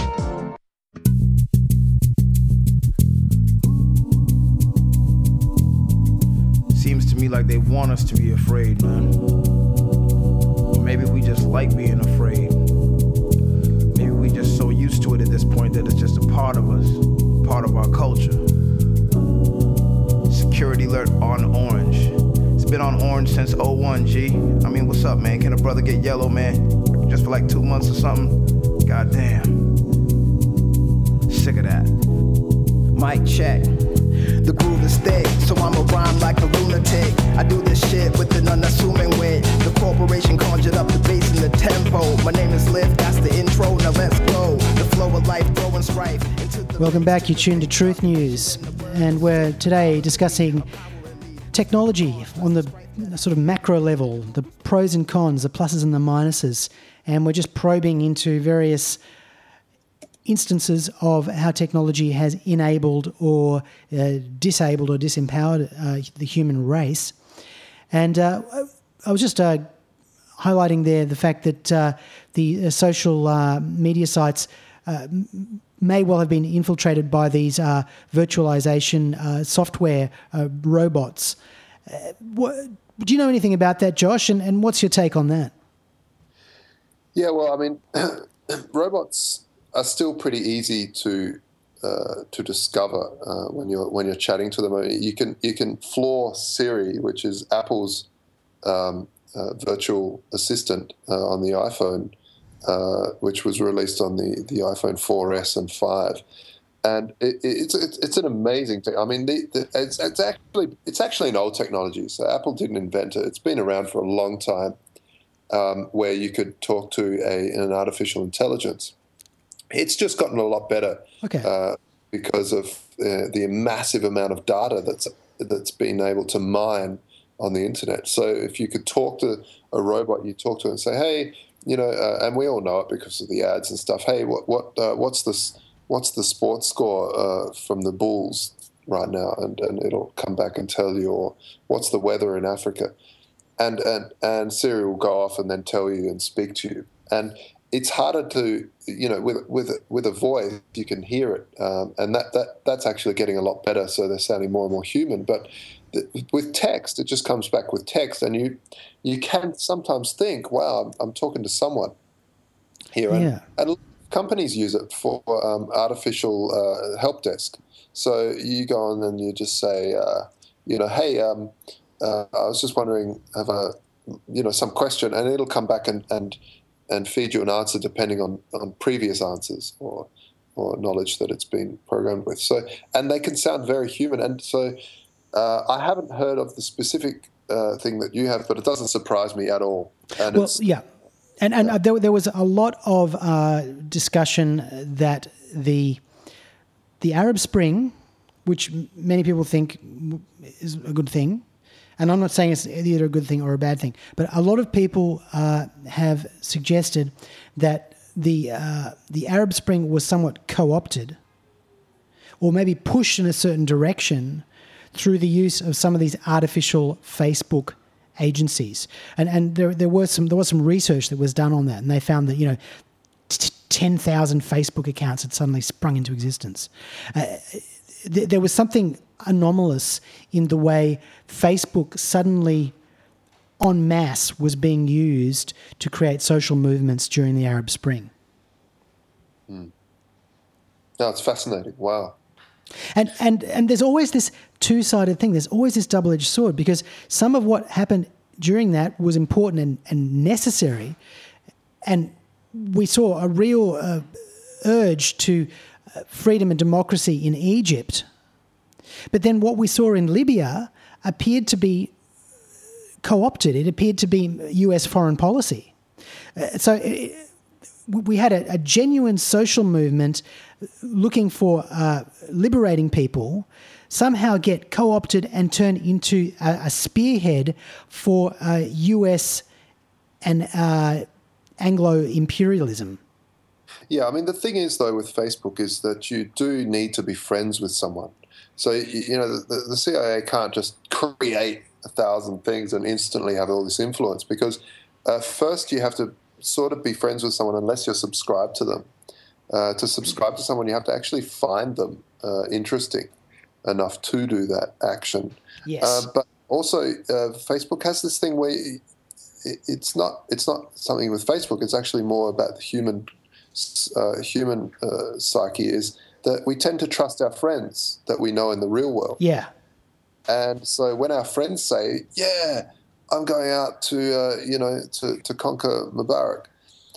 T: Seems to me like they want us to be afraid, man. Or maybe we just like being afraid. Maybe we just so used to it at this point that it's just a part of us, part of our culture. Security alert on orange. It's been on orange since oh one, G. I mean, what's up, man? Can a brother get yellow, man? Just for like two months or something? Goddamn. Sick of that. Mic check. The groove is thick, so I'ma rhyme like a lunatic. I do this shit with an unassuming wit. The corporation conjured up the bass and the tempo. My name is Liv, that's the intro, now let's go. The flow of life, throwing strife into the...
C: Welcome back, you're tuned to Truth News. And we're today discussing technology on the sort of macro level, the pros and cons, the pluses and the minuses. And we're just probing into various instances of how technology has enabled or uh, disabled or disempowered uh, the human race. And uh, I was just uh, highlighting there the fact that uh, the uh, social uh, media sites uh, may well have been infiltrated by these uh, virtualization uh, software uh, robots. Uh, what, do you know anything about that, Josh? And, and what's your take on that?
D: Yeah, well, I mean, robots are still pretty easy to uh, to discover uh, when you're when you're chatting to them. I mean, you can you can floor Siri, which is Apple's um, uh, virtual assistant uh, on the iPhone, uh, which was released on the, the iPhone four S and five, and it, it's, it's it's an amazing thing. I mean, the, the, it's, it's actually it's actually an old technology. So Apple didn't invent it. It's been around for a long time, um, where you could talk to a an artificial intelligence. It's just gotten a lot better
C: okay.
D: uh, because of uh, the massive amount of data that's that's been able to mine on the internet. So if you could talk to a robot, you talk to it and say, "Hey, you know," uh, and we all know it because of the ads and stuff. Hey, what what uh, what's this? What's the sports score uh, from the Bulls right now? And and it'll come back and tell you. Or what's the weather in Africa? And and and Siri will go off and then tell you and speak to you. And it's harder to, you know, with with with a voice, you can hear it, um, and that, that that's actually getting a lot better. So they're sounding more and more human. But the, with text, it just comes back with text, and you you can sometimes think, "Wow, I'm, I'm talking to someone here."
C: Yeah.
D: And, and companies use it for um, artificial uh, help desk. So you go on and you just say, uh, you know, "Hey, um, uh, I was just wondering, have a, you know, some question," and it'll come back and and and feed you an answer depending on, on previous answers or or knowledge that it's been programmed with. So, and they can sound very human. And so uh, I haven't heard of the specific uh, thing that you have, but it doesn't surprise me at all. And
C: well,
D: it's,
C: yeah. And and yeah. There, there was a lot of uh, discussion that the the Arab Spring, which many people think is a good thing, and I'm not saying it's either a good thing or a bad thing, but a lot of people uh, have suggested that the uh, the Arab Spring was somewhat co-opted or maybe pushed in a certain direction through the use of some of these artificial Facebook agencies. And and there there was some there was some research that was done on that, and they found that, you know, t- ten thousand Facebook accounts had suddenly sprung into existence. Uh, th- there was something anomalous in the way Facebook suddenly en masse was being used to create social movements during the Arab Spring.
D: Mm. No, it's fascinating. Wow.
C: And and and there's always this two-sided thing. There's always this double-edged sword, because some of what happened during that was important and, and necessary, and we saw a real uh, urge to uh, freedom and democracy in Egypt. But then what we saw in Libya appeared to be co-opted. It appeared to be U S foreign policy. Uh, so it, we had a, a genuine social movement looking for uh, liberating people, somehow get co-opted and turn into a, a spearhead for uh, U S and uh, Anglo-imperialism.
D: Yeah, I mean, the thing is, though, with Facebook is that you do need to be friends with someone. So, you know, the, the C I A can't just create a thousand things and instantly have all this influence, because uh, first you have to sort of be friends with someone unless you're subscribed to them. Uh, to subscribe to someone, you have to actually find them uh, interesting enough to do that action.
C: Yes.
D: Uh, but also, uh, Facebook has this thing where it, it's not it's not something with Facebook. It's actually more about the human uh, human uh, psyche, is that we tend to trust our friends that we know in the real world.
C: Yeah.
D: And so when our friends say, yeah, I'm going out to, uh, you know, to, to conquer Mubarak,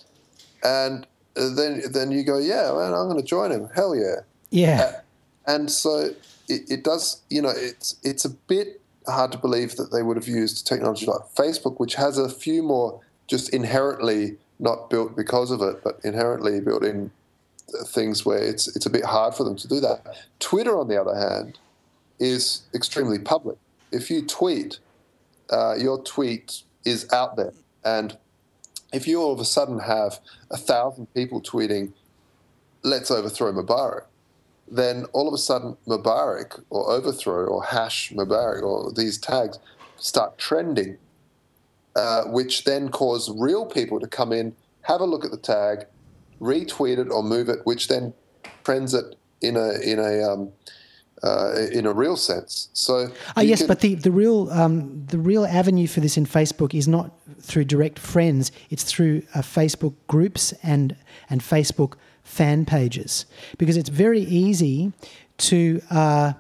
D: and then then you go, yeah, man, I'm going to join him. Hell yeah.
C: Yeah.
D: Uh, and so it, it does, you know, it's it's a bit hard to believe that they would have used technology like Facebook, which has a few more just inherently not built because of it, but inherently built in things where it's it's a bit hard for them to do that. Twitter, on the other hand, is extremely public. If you tweet, uh, your tweet is out there. And if you all of a sudden have a thousand people tweeting, let's overthrow Mubarak, then all of a sudden Mubarak or overthrow or hash Mubarak or these tags start trending, uh, which then cause real people to come in, have a look at the tag, retweet it or move it, which then trends it in a in a um, uh, in a real sense. So
C: oh yes,
D: can,
C: but the the real um, the real avenue for this in Facebook is not through direct friends; it's through uh, Facebook groups and and Facebook fan pages, because it's very easy to uh,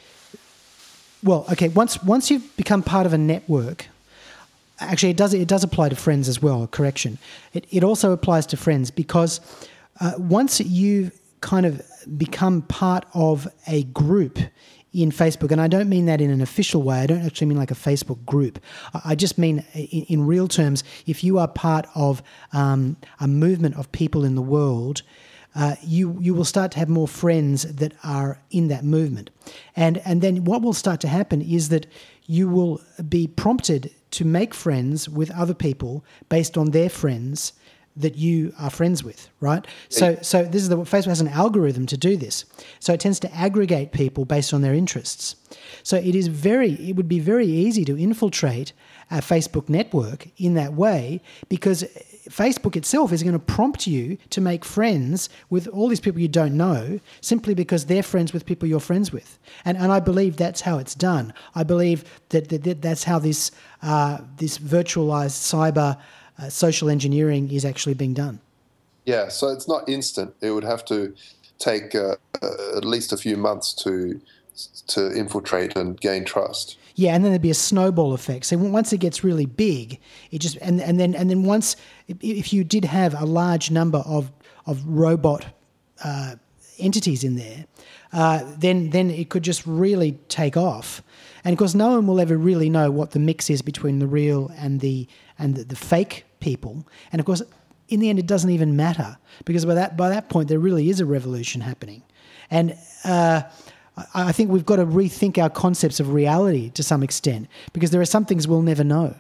C: well, okay, once once you've become part of a network. Actually, it does it does apply to friends as well. Correction. It it also applies to friends, because uh, once you kind of become part of a group in Facebook, and I don't mean that in an official way. I don't actually mean like a Facebook group. I just mean in, in real terms, if you are part of um, a movement of people in the world, uh, you you will start to have more friends that are in that movement, and and then what will start to happen is that you will be prompted to make friends with other people based on their friends that you are friends with, right? So so this is the Facebook has an algorithm to do this. So it tends to aggregate people based on their interests. So it is very it would be very easy to infiltrate a Facebook network in that way, because Facebook itself is going to prompt you to make friends with all these people you don't know simply because they're friends with people you're friends with. And and I believe that's how it's done. I believe that, that, that that's how this uh, this virtualized cyber uh, social engineering is actually being done.
D: Yeah, so it's not instant. It would have to take uh, uh, at least a few months to to infiltrate and gain trust.
C: Yeah, and then there'd be a snowball effect. So once it gets really big, it just and and then and then once if you did have a large number of of robot uh, entities in there, uh, then then it could just really take off. And of course, no one will ever really know what the mix is between the real and the and the, the fake people. And of course, in the end, it doesn't even matter, because by that by that point, there really is a revolution happening. And uh, I think we've got to rethink our concepts of reality to some extent, because there are some things we'll never know.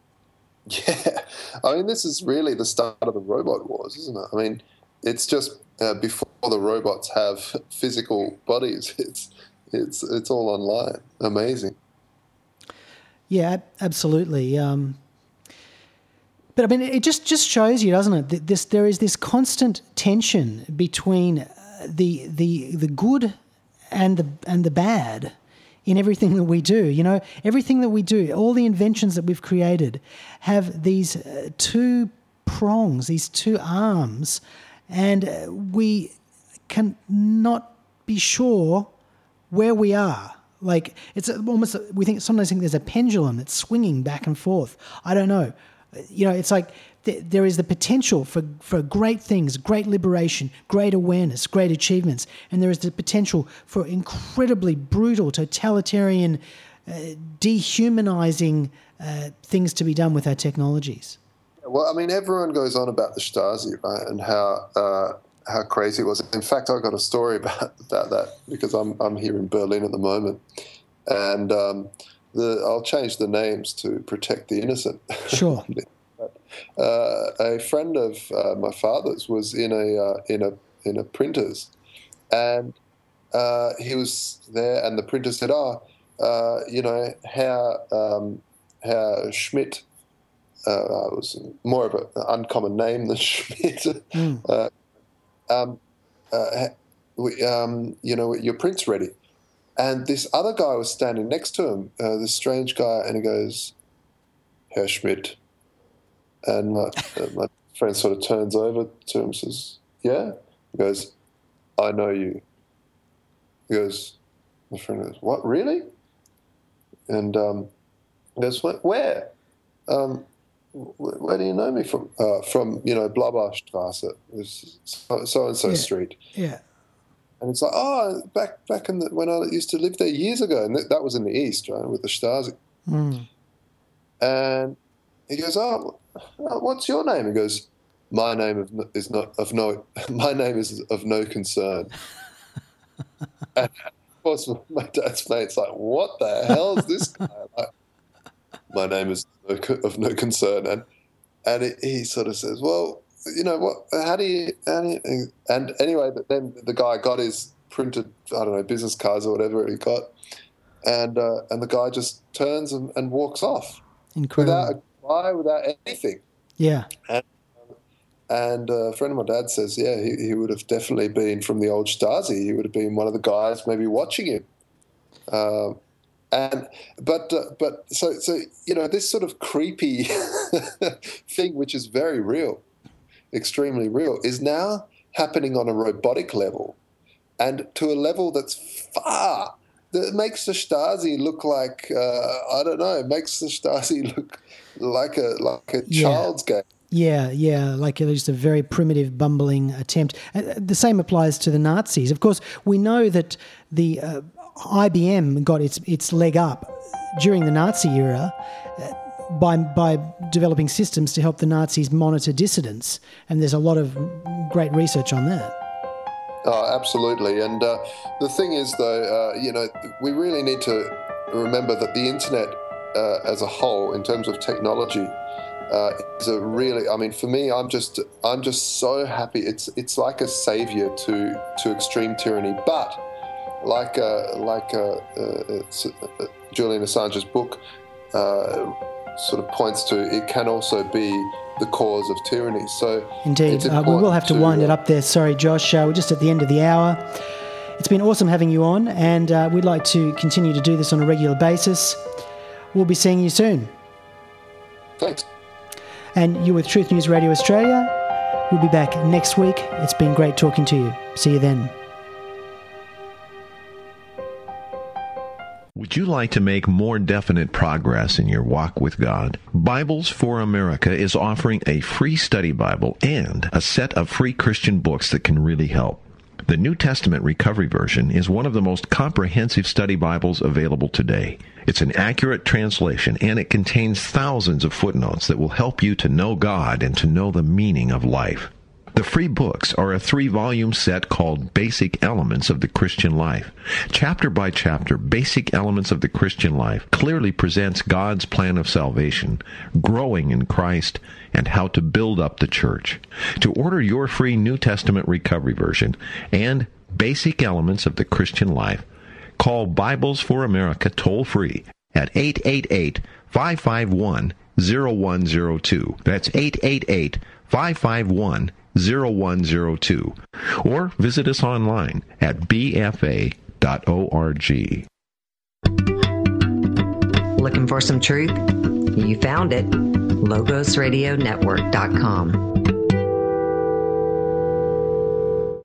D: Yeah. I mean, this is really the start of the robot wars, isn't it? I mean, it's just uh, before the robots have physical bodies. It's it's it's all online. Amazing.
C: Yeah, absolutely. Um, but I mean, it just, just shows you, doesn't it, that this there is this constant tension between the the the good and the and the bad in everything that we do. You know, everything that we do, all the inventions that we've created have these uh, two prongs, these two arms, and uh, we can not be sure where we are. Like, it's almost, we think sometimes think there's a pendulum that's swinging back and forth. I don't know. You know, it's like th- there is the potential for, for great things, great liberation, great awareness, great achievements, and there is the potential for incredibly brutal, totalitarian, uh, dehumanizing uh, things to be done with our technologies.
D: Well, I mean, everyone goes on about the Stasi, right, and how uh, how crazy it was. In fact, I got a story about, about that because I'm I'm here in Berlin at the moment, and um, the I'll change the names to protect the innocent.
C: Sure.
D: uh, a friend of uh, my father's was in a uh, in a in a printer's, and uh, he was there, and the printer said, "Oh, uh, you know how um, how Schmidt." Uh, it was more of an uncommon name than Schmidt. Mm. Uh, um, uh, we, um, you know, your print's ready. And this other guy was standing next to him, uh, this strange guy, and he goes, Herr Schmidt. And my, uh, my friend sort of turns over to him and says, yeah? He goes, I know you. He goes, my friend goes, what, really? And um, he goes, where? Um, where do you know me from? Uh, from, you know, blah, blah, Strasse, so-and-so
C: yeah.
D: street.
C: Yeah.
D: And it's like, oh, back back in the, when I used to live there years ago, and that, that was in the East, right, with the Stasi.
C: Mm.
D: And he goes, oh, what's your name? He goes, my name is not of no, my name is of no concern. And of course, my dad's mate's like, what the hell is this guy? Like, my name is of no concern, and and it, he sort of says, well, you know what? How do you? How do you and anyway, but then the guy got his printed, I don't know, business cards or whatever he got, and uh, and the guy just turns and, and walks off.
C: Incredible.
D: Without a goodbye, without anything.
C: Yeah.
D: And, and a friend of my dad says, yeah, he, he would have definitely been from the old Stasi. He would have been one of the guys maybe watching him. Um, And but uh, but so so you know, this sort of creepy thing, which is very real, extremely real, is now happening on a robotic level, and to a level that's far that makes the Stasi look like uh, I don't know, makes the Stasi look like a like a
C: yeah.
D: child's game.
C: Yeah, yeah, like just a very primitive, bumbling attempt. Uh, the same applies to the Nazis. Of course, we know that the uh, I B M got its its leg up during the Nazi era uh, by by developing systems to help the Nazis monitor dissidents, and there's a lot of great research on that.
D: Oh, absolutely. And uh, the thing is, though, uh, you know, we really need to remember that the internet uh, as a whole, in terms of technology, uh, is a really. I mean, for me, I'm just I'm just so happy. It's it's like a savior to to extreme tyranny, but. Like uh, like uh, uh, uh, Julian Assange's book uh, sort of points to, it can also be the cause of tyranny. So
C: indeed, uh, we will have to, to wind uh, it up there. Sorry, Josh, uh, we're just at the end of the hour. It's been awesome having you on, and uh, we'd like to continue to do this on a regular basis. We'll be seeing you soon.
D: Thanks.
C: And you're with Truth News Radio Australia. We'll be back next week. It's been great talking to you. See you then.
U: Would you like to make more definite progress in your walk with God? Bibles for America is offering a free study Bible and a set of free Christian books that can really help. The New Testament Recovery Version is one of the most comprehensive study Bibles available today. It's an accurate translation, and it contains thousands of footnotes that will help you to know God and to know the meaning of life. The free books are a three-volume set called Basic Elements of the Christian Life. Chapter by chapter, Basic Elements of the Christian Life clearly presents God's plan of salvation, growing in Christ, and how to build up the church. To order your free New Testament Recovery Version and Basic Elements of the Christian Life, call Bibles for America toll-free at eight eight eight, five five one, zero one zero two. That's eight eight eight, five five one, zero one zero two. Or visit us online at b f a dot org.
Q: Looking for some truth? You found it. logos radio network dot com.